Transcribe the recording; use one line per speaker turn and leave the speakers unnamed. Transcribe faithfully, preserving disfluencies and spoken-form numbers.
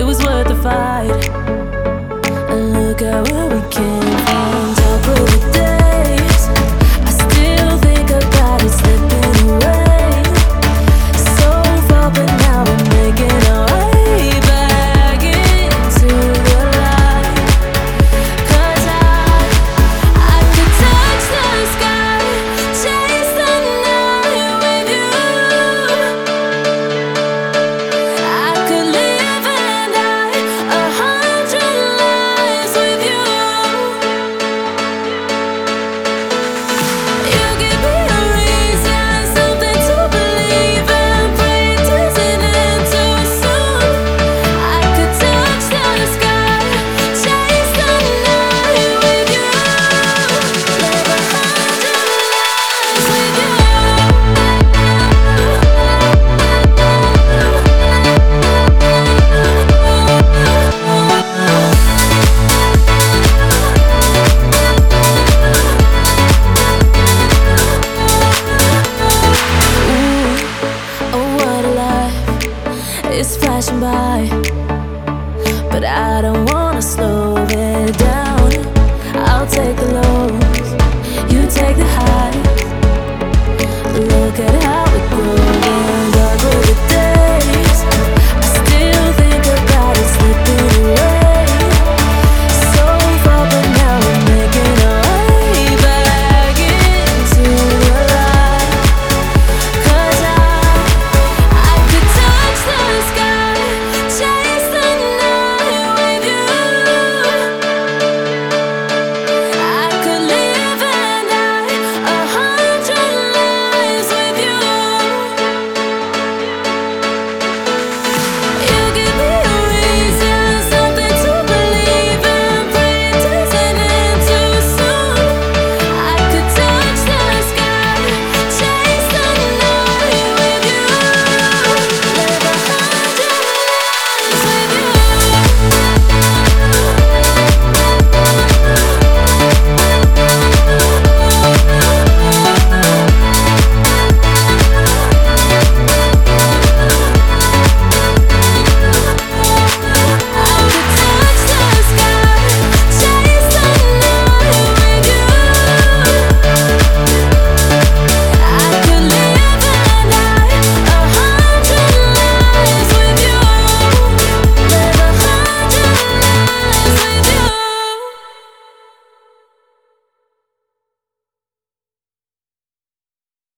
it was worth the fight. And look at where we came from. Top of the days, I still think about it slipping away. So far, but now we're making our way back into the light. 'Cause I, I could touch the sky, chase the night with you. I could live and die a hundred lives with you. You give me a reason, something to believe in. Breathe isn't in too soon. I could touch the sky, chase the night with you. Live a hundred lives with you. Ooh, oh what a life, it's flashing by.